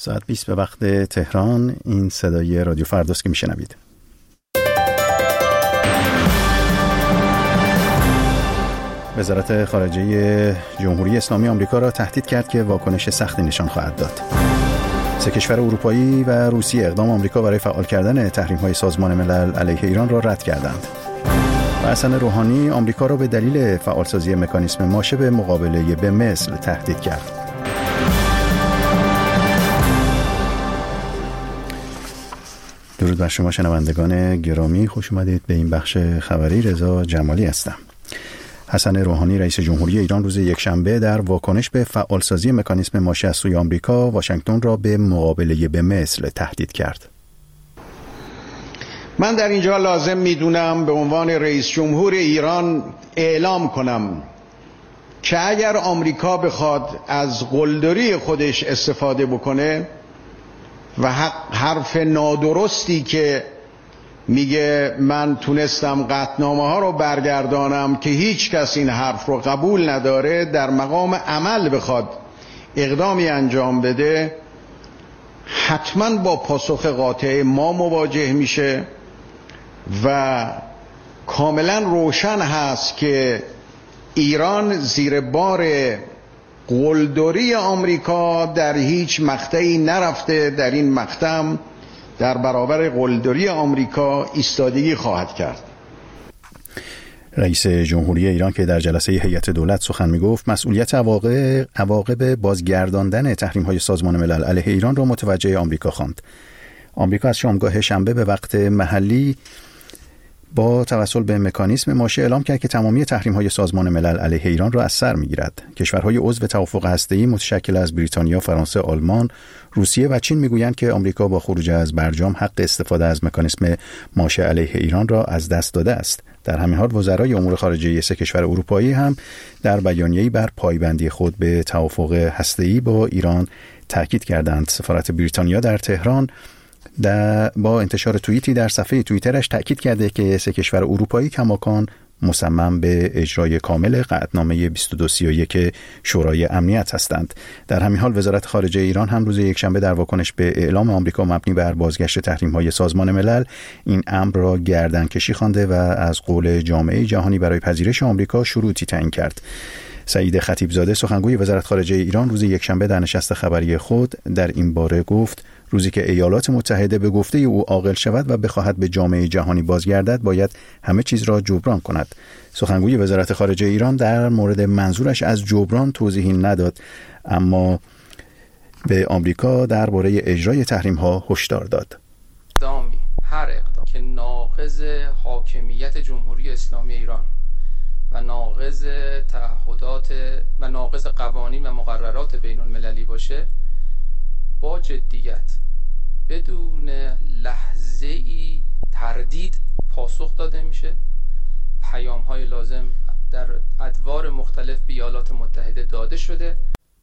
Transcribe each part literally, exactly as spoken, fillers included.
ساعت بیست به وقت تهران. این صدای رادیو فرداست که میشنوید. وزارت خارجه جمهوری اسلامی آمریکا را تهدید کرد که واکنش سختی نشان خواهد داد. سه کشور اروپایی و روسیه اقدام آمریکا برای فعال کردن تحریم‌های سازمان ملل علیه ایران را رد کردند. و حسن روحانی آمریکا را به دلیل فعالسازی مکانیسم ماشه به مقابله به مثل تهدید کرد. درود بر شما شنوندگان گرامی، خوش اومدید به این بخش خبری. رضا جمالی هستم. حسن روحانی رئیس جمهوری ایران روز یکشنبه در واکنش به فعالسازی مکانیسم ماشه از سوی آمریکا واشنگتن را به مقابله به مثل تهدید کرد. من در اینجا لازم میدونم به عنوان رئیس جمهور ایران اعلام کنم که اگر آمریکا بخواد از قلدری خودش استفاده بکنه و حرف نادرستی که میگه من تونستم قطعنامه ها رو برگردانم که هیچ کس این حرف رو قبول نداره، در مقام عمل بخواد اقدامی انجام بده، حتما با پاسخ قاطع ما مواجه میشه و کاملا روشن هست که ایران زیر بار قلدری آمریکا در هیچ مقطعی نرفته، در این مقطع در برابر قلدری آمریکا ایستادگی خواهد کرد. رئیس جمهوری ایران که در جلسه هیئت دولت سخن میگفت مسئولیت عواقب عواقب بازگرداندن تحریم‌های سازمان ملل علیه ایران را متوجه آمریکا خواند. آمریکا از شامگاه شنبه به وقت محلی با توسل به مکانیسم ماشه اعلام کرد که تمامی تحریم‌های سازمان ملل علیه ایران را از سر می‌گیرد. کشورهای عضو توافق هسته‌ای متشکل از بریتانیا، فرانسه، آلمان، روسیه و چین می‌گویند که آمریکا با خروج از برجام حق استفاده از مکانیسم ماشه علیه ایران را از دست داده است. در همین حال وزرای امور خارجه سه کشور اروپایی هم در بیانیه‌ای بر پایبندی خود به توافق هسته‌ای با ایران تاکید کردند. سفارت بریتانیا در تهران در با انتشار توییتی در صفحه توییترش تأکید کرده که سه کشور اروپایی کماکان مصمم به اجرای کامل قطعنامه بیست و دو سی و یک شورای امنیت هستند. در همین حال وزارت خارجه ایران هم روز یکشنبه در واکنش به اعلام آمریکا مبنی بر بازگشت تحریم‌های سازمان ملل این امر را گردنکشی خوانده و از قول جامعه جهانی برای پذیرش آمریکا شروطی تعیین کرد. سعید خطیبزاده سخنگوی وزارت خارجه ایران روز یکشنبه در نشست خبری خود در این باره گفت روزی که ایالات متحده به گفته او عاقل شود و بخواهد به جامعه جهانی بازگردد باید همه چیز را جبران کند. سخنگوی وزارت خارجه ایران در مورد منظورش از جبران توضیحی نداد، اما به آمریکا درباره اجرای تحریم‌ها هشدار داد. اقدامی هر اقدام که ناقض حاکمیت جمهوری اسلامی ایران و ناقض تعهدات و ناقض قوانین و مقررات بین المللی باشه با جدیت بدون لحظه ای تردید پاسخ داده میشه. پیام های لازم در ادوار مختلف به ایالات متحده داده شده.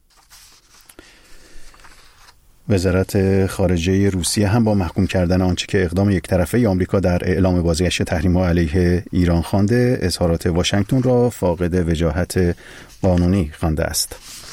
وزارت خارجه روسیه هم با محکوم کردن آنچه که اقدام یک طرفه آمریکا در اعلام بازگشت تحریم‌ها علیه ایران خوانده، اظهارات واشنگتن را فاقد وجاهت قانونی خوانده است.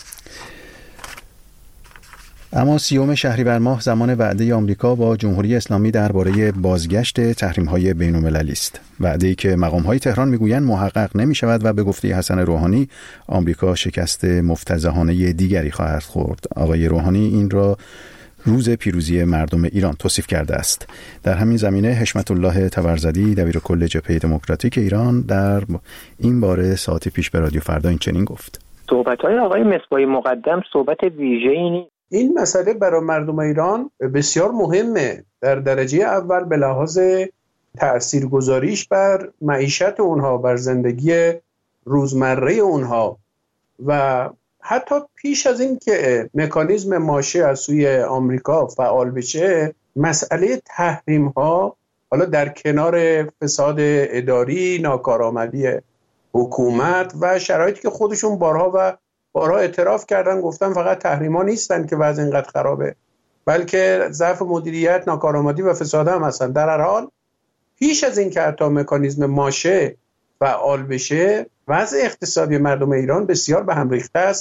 اما سیوم شهریور ماه زمان وعده آمریکا با جمهوری اسلامی درباره بازگشت تحریم‌های بین‌المللی است. وعده‌ای که مقام‌های تهران می‌گویند محقق نمی‌شود و به گفته حسن روحانی آمریکا شکست مفتضحانه دیگری خواهد خورد. آقای روحانی این را روز پیروزی مردم ایران توصیف کرده است. در همین زمینه حشمت الله طبرزدی دبیرکل جبهه دموکراتیک ایران در این باره ساعتی پیش به رادیو فردا این چنین گفت: صحبت‌های آقای مصباحی مقدم صحبت ویژه‌ای نیست. این مسئله برای مردم ایران بسیار مهمه، در درجه اول به لحاظ تأثیرگذاریش بر معیشت اونها، بر زندگی روزمره اونها و حتی پیش از این که مکانیزم ماشه از سوی آمریکا فعال بشه، مسئله تحریم ها حالا در کنار فساد اداری، ناکارآمدی حکومت و شرایطی که خودشون بارها و بارها اعتراف کردن، گفتن فقط تحریما نیستن که وضع اینقدر خرابه، بلکه ضعف مدیریت، ناکارآمدی و فساد هم هستن. در هر حال پیش از این که حتی مکانیزم ماشه فعال بشه، وضع اقتصادی مردم ایران بسیار به هم ریخته است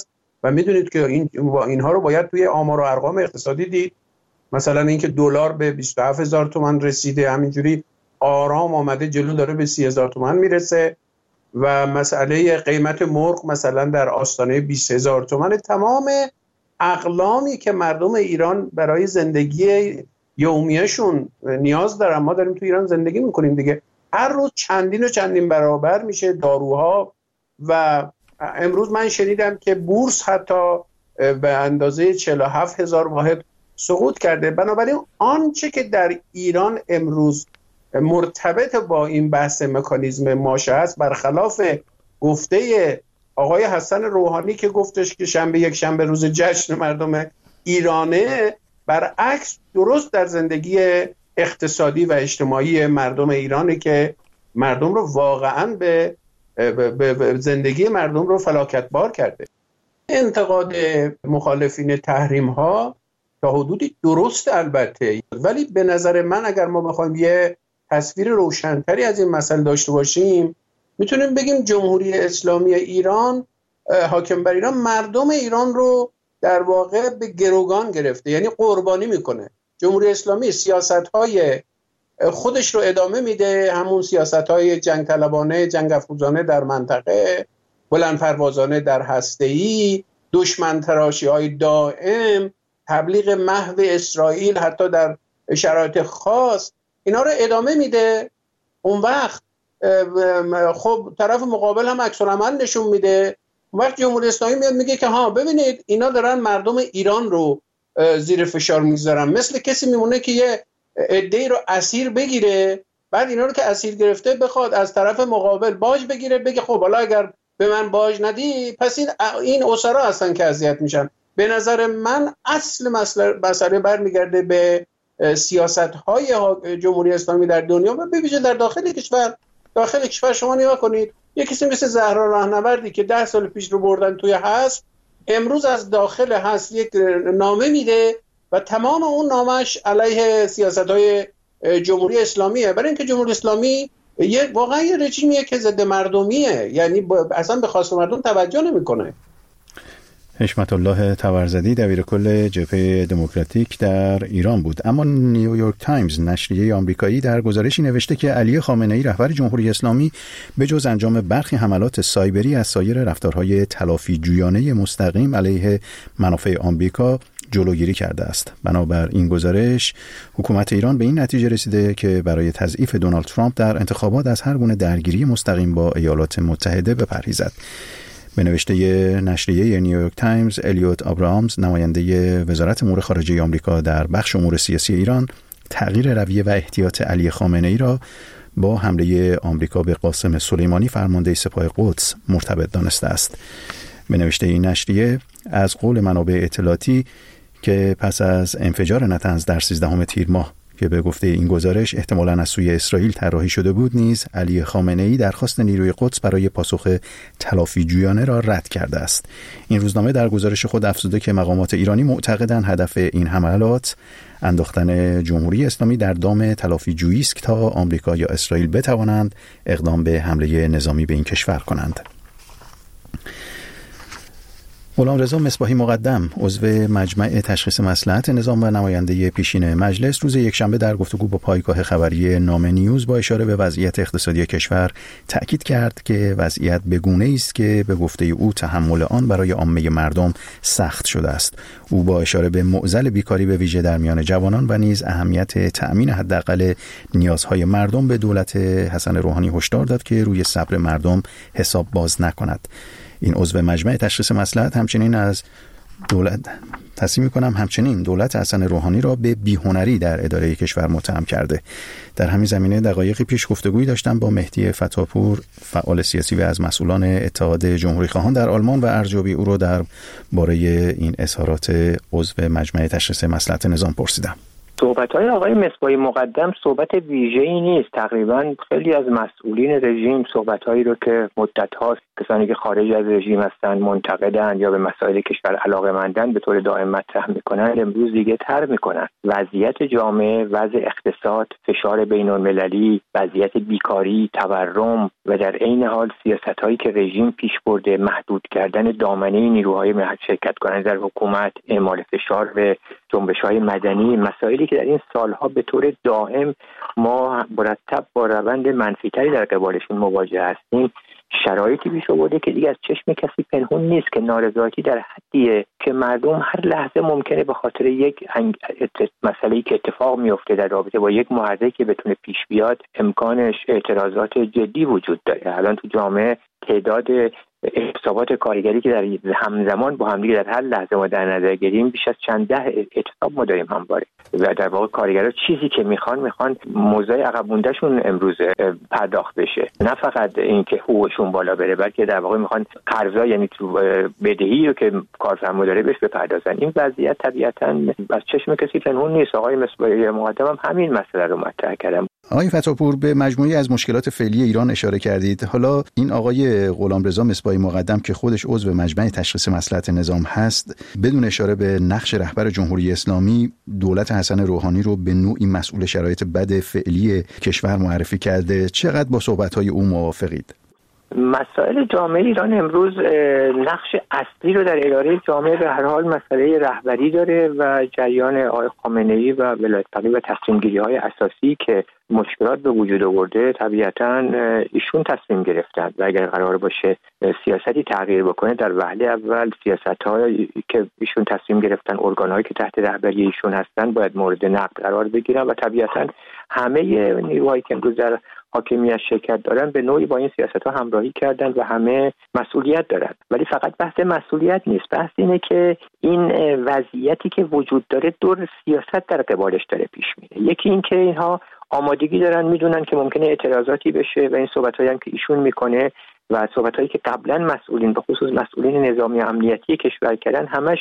و میدونید که این اینها رو باید توی آمار و ارقام اقتصادی دید. مثلا اینکه دلار به بیست و هفت هزار تومان رسیده، همینجوری آرام آمده جلو داره به سی هزار تومان میرسه و مسئله قیمت مرغ مثلا در آستانه بیست هزار تومان. تمام اقلامی که مردم ایران برای زندگی یومیهشون نیاز دارن، ما داریم تو ایران زندگی میکنیم دیگه، هر روز چندین و چندین برابر میشه داروها. و امروز من شنیدم که بورس حتی به اندازه چهل و هفت هزار واحد سقوط کرده. بنابراین آنچه که در ایران امروز مرتبط با این بحث مکانیزم ماشه است، برخلاف گفته آقای حسن روحانی که گفتش که شنبه یک شنبه روز جشن مردم ایرانه، برعکس درست در زندگی اقتصادی و اجتماعی مردم ایرانه که مردم رو واقعاً به, به, به زندگی مردم رو فلاکتبار کرده. انتقاد مخالفین تحریم ها تا حدودی درست البته، ولی به نظر من اگر ما بخوایم یه تصویر روشنتری از این مسئله داشته باشیم، میتونیم بگیم جمهوری اسلامی ایران، حاکم بر ایران، مردم ایران رو در واقع به گروگان گرفته، یعنی قربانی میکنه. جمهوری اسلامی سیاست‌های خودش رو ادامه میده، همون سیاست‌های جنگ طلبانه، جنگ افروزانه در منطقه، بلند پروازانه در هسته‌ای، دشمن تراشی‌های دائم، تبلیغ محو اسرائیل حتی در شرایط خاص، اینا رو ادامه میده. اون وقت خب طرف مقابل هم عکس العمل نشون میده. اون وقت جمهوری اسلامی میاد میگه که ها ببینید اینا دارن مردم ایران رو زیر فشار میذارن. مثل کسی میمونه که یه عده‌ای رو اسیر بگیره، بعد اینا رو که اسیر گرفته بخواد از طرف مقابل باج بگیره، بگه خب حالا اگر به من باج ندی پس این این اسرا هستن که اذیت میشن. به نظر من اصل مسئله برمیگرده به سیاست‌های جمهوری اسلامی در دنیا و به ویژه در داخل کشور. داخل کشور شما نگاه کنید، یک کسی مثل زهرا راهنوردی که ده سال پیش رو بردن توی حزب، امروز از داخل حزب یک نامه میده و تمام اون نامش علیه سیاست‌های جمهوری اسلامیه، برای اینکه جمهوری اسلامی یه واقعا یه رژیمیه که ضد مردمیه، یعنی اصلا به خواست مردم توجه نمیکنه. حشمت الله طبرزدی دبیر کل جبهه دموکراتیک در ایران بود. اما نیویورک تایمز نشریه آمریکایی در گزارشی نوشته که علی خامنه‌ای رهبر جمهوری اسلامی به جز انجام برخی حملات سایبری از سایر رفتارهای تلافی جویانه مستقیم علیه منافع آمریکا جلوگیری کرده است. بنابر این گزارش حکومت ایران به این نتیجه رسیده که برای تضعیف دونالد ترامپ در انتخابات از هر گونه درگیری مستقیم با ایالات متحده بپرهیزد. به نوشته نشریه نیویورک تایمز، الیوت آبراهامز نماینده وزارت امور خارجه آمریکا در بخش امور سیاسی ایران تغییر رویه و احتیاط علی خامنه‌ای را با حمله آمریکا به قاسم سلیمانی فرمانده سپاه قدس مرتبط دانسته است. به نوشته این نشریه از قول منابع اطلاعاتی که پس از انفجار نتنز در سیزدهم تیر ماه که به گفته این گزارش احتمالاً از سوی اسرائیل طراحی شده بود، نیز علی خامنه‌ای درخواست نیروی قدس برای پاسخ تلافی جویانه را رد کرده است. این روزنامه در گزارش خود افزوده که مقامات ایرانی معتقدند هدف این حملات انداختن جمهوری اسلامی در دام تلافی جویی است تا آمریکا یا اسرائیل بتوانند اقدام به حمله نظامی به این کشور کنند. غلامرضا مصباحی مقدم، عضو مجمع تشخیص مصلحت نظام و نماینده پیشین مجلس، روز یکشنبه در گفتگو با پایگاه خبری نام نیوز با اشاره به وضعیت اقتصادی کشور تأکید کرد که وضعیت بگونه است که به گفته او تحمل آن برای عامه مردم سخت شده است. او با اشاره به معضل بیکاری به ویژه در میان جوانان و نیز اهمیت تأمین حداقل نیازهای مردم به دولت حسن روحانی هشدار داد که روی صبر مردم حساب باز نکند. این عضو مجمع تشخیص مصلحت همچنین از دولت تصمیم می‌کنم همچنین دولت حسن روحانی را به بی‌هنری در اداره کشور متهم کرده. در همین زمینه دقایقی پیش گفتگویی داشتم با مهدی فتاپور، فعال سیاسی و از مسئولان اتحاد جمهوری خواهان در آلمان و ارزیابی او را درباره این اظهارات عضو مجمع تشخیص مصلحت نظام پرسیدم. صحبت‌های آقای مصباحی مقدم صحبت ویژه‌ای نیست. تقریباً خیلی از مسئولین رژیم صحبت‌هایی رو که مدت‌هاست کسانی که خارج از رژیم هستن منتقدن یا به مسائل کشور علاقه‌مندن به طور دائم مطرح می‌کنن، امروز دیگه تر می‌کنن. وضعیت جامعه، وضع اقتصاد، فشار بین‌المللی، وضعیت بیکاری، تورم و در عین حال سیاست‌هایی که رژیم پیش برده، محدود کردن دامنه نیروهای شرکت کننده در حکومت، اعمال فشار به جنبش‌های مدنی، مسائلی که در این سالها به طور دائم ما مرتب با روند منفی‌تری در قبالشون مواجه هستیم، شرایطی پیش آورده که دیگه از چشم کسی پنهون نیست که نارضایتی در حدیه که مردم هر لحظه ممکنه به خاطر یک مسئله‌ای که اتفاق میفته در رابطه با یک محرکی که بتونه پیش بیاد امکانش اعتراضات جدی وجود داره. الان تو جامعه تعداد اعتصابات کارگری که در همزمان با همدیگه در هر لحظه ما در نظر گیریم بیش از چند ده اعتصاب ما داریم همواره و در واقع کارگرها چیزی که میخوان میخوان موضوع عقب موندهشون امروز پرداخت بشه، نه فقط اینکه حقوقشون بالا بره، بلکه در واقع میخوان قرضا یعنی تو بدهی رو که کارفرما داره بهش بپردازن. این وضعیت طبیعتاً از چشم کسی پنهون نیست. آقای مصباحی مقدم هم همین مسئله رو مطرح کردن. آقای فتاپور به مجموعی از مشکلات فعلی ایران اشاره کردید. حالا این آقای غلامرضا مصباحی مقدم که خودش عضو مجمع تشخیص مصلحت نظام هست، بدون اشاره به نقش رهبر جمهوری اسلامی، دولت حسن روحانی رو به نوعی مسئول شرایط بد فعلی کشور معرفی کرده. چقدر با صحبت‌های او موافقید؟ مسائل جامعه ایران امروز نقش اصلی رو در اداره جامعه به هر حال مسئله رهبری داره و جریان آقای خامنه‌ای و ولایت فقیه و تصمیم گیری های اساسی که مشکلات به وجود آورده طبیعتاً ایشون تصمیم گرفتن و اگر قرار باشه سیاستی تغییر بکنه در وهله اول سیاست‌هایی که ایشون تصمیم گرفتن، ارگان‌هایی که تحت رهبری ایشون هستن باید مورد نقد قرار بگیرن و طبیعتاً همه نیروهایی که امروز در حاکمیت شرکت دارن به نوعی با این سیاست‌ها همراهی کردن و همه مسئولیت دارن. ولی فقط بحث مسئولیت نیست، بحث اینه که این وضعیتی که وجود داره دور سیاست در قبالش داره پیش میره. یکی این که اینها آمادگی دارن، میدونن که ممکنه اعتراضاتی بشه و این صحبت‌هایی هم که ایشون میکنه و صحبت‌هایی که قبلا مسئولین به خصوص مسئولین نظامی امنیتی کشور کردن همش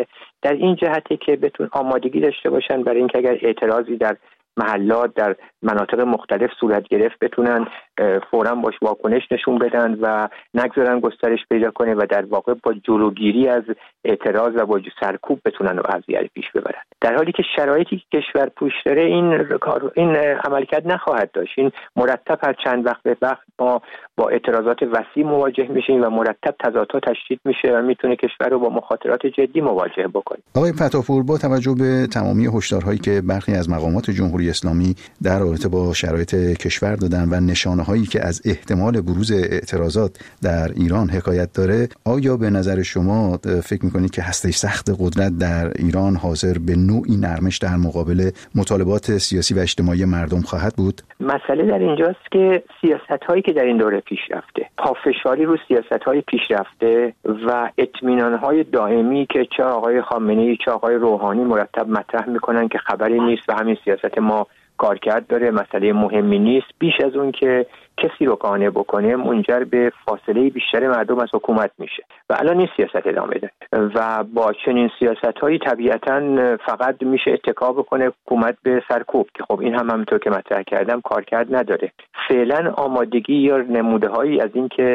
در این جهته که بتون آمادگی داشته باشن برای اینکه اگر اعتراضی در محلات در مناطق مختلف صورت گرفت بتونن فوراً باش واکنش نشون بدن و نگذارن گسترش پیدا کنه و در واقع با جلوگیری از اعتراض و با سرکوب بتونن وضعیت پیش ببرن. در حالی که شرایطی که کشور پوش داره این این عملکرد نخواهد داشت. این مرتب هر چند وقت به وقت ما با اعتراضات وسیع مواجه میشیم و مرتب تضادها تشدید میشه و میتونه کشور رو با مخاطرات جدی مواجه بکنه. آقای فتاپور، با توجه به تمامی هشدارهایی که برخی از مقامات جمهوری اسلامی در رابطه با شرایط کشور دادن و نشانه‌هایی که از احتمال بروز اعتراضات در ایران حکایت داره، آیا به نظر شما فکر می‌کنید که هسته سخت قدرت در ایران حاضر به نوعی نرمش در مقابل مطالبات سیاسی و اجتماعی مردم خواهد بود؟ مسئله در اینجاست که سیاست‌هایی که در این دوره پیشرفته، پافشاری رو سیاست‌های پیشرفته و اطمینان‌های دائمی که چه آقای خامنه‌ای چه آقای روحانی مرتب مطرح می‌کنن که خبری نیست و همین سیاست ما کارکرد داره، مسئله مهمی نیست، بیش از اون که کسی رو قانع بکنه منجر به فاصله بیشتر مردم از حکومت میشه و الان این سیاست ادامه داره و با چنین سیاست‌هایی طبیعتاً فقط میشه اتکا بکنه حکومت به سرکوب که خب این هم همونطور که مطرح کردم کارکرد نداره. فعلا آمادگی یا نموده‌هایی از این که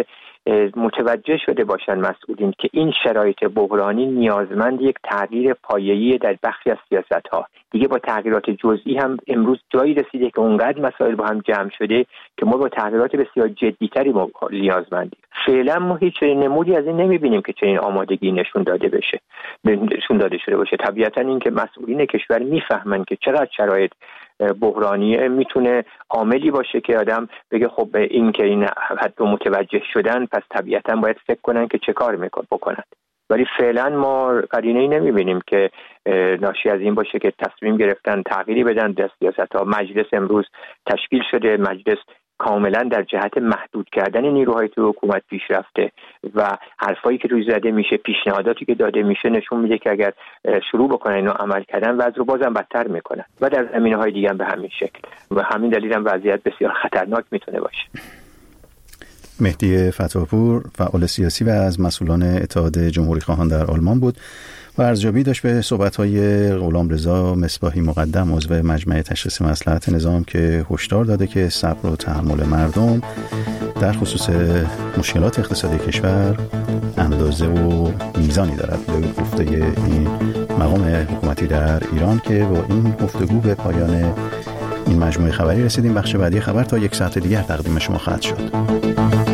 متوجه شده باشن مسئولین که این شرایط بحرانی نیازمند یک تغییر پایه‌ای در بخشی از سیاست‌ها. دیگه با تغییرات جزئی هم امروز جایی رسیده که اونقدر مسائل با هم جمع شده که ما با تغییرات بسیار جدی‌تری نیازمندیم. فعلا ما هیچ نمودی از این نمی‌بینیم که چنین آمادگی نشون داده بشه نشون داده شده باشه. طبیعتاً این که مسئولین کشور میفهمن که چقدر شرایط بحرانیه میتونه عاملی باشه که آدم بگه خب این که این حد رو متوجه شدن پس طبیعتاً باید فکر کنن که چه کار میکن بکنن. ولی فعلا ما قرینه‌ای نمیبینیم که ناشی از این باشه که تصمیم گرفتن تغییری بدن در سیاست‌ها. مجلس امروز تشکیل شده، مجلس کاملا در جهت محدود کردن نیروهای تو حکومت پیش رفته و حرفایی که روی زده میشه، پیشنهاداتی که داده میشه نشون میده که اگر شروع بکنن اینو عمل کردن وضع رو بازم بدتر میکنن و در زمینه‌های دیگه هم به همین شکل و همین دلیل هم وضعیت بسیار خطرناک میتونه باشه. مهدی فتاپور، فعال سیاسی و از مسئولان اتحاد جمهوری خواهان در آلمان بود. و ارزیابی داشت به صحبت‌های غلامرضا مصباحی مقدم عضو مجمع تشخیص مصلحت نظام که هشدار داده که صبر و تحمل مردم در خصوص مشکلات اقتصادی کشور اندازه و میزانی دارد. به گفته این مقام حکومتی در ایران که با این گفتگو به پایان این مجموعه خبری رسیدیم. بخش بعدی خبر تا یک ساعت دیگر تقدیم شما خواهد شد.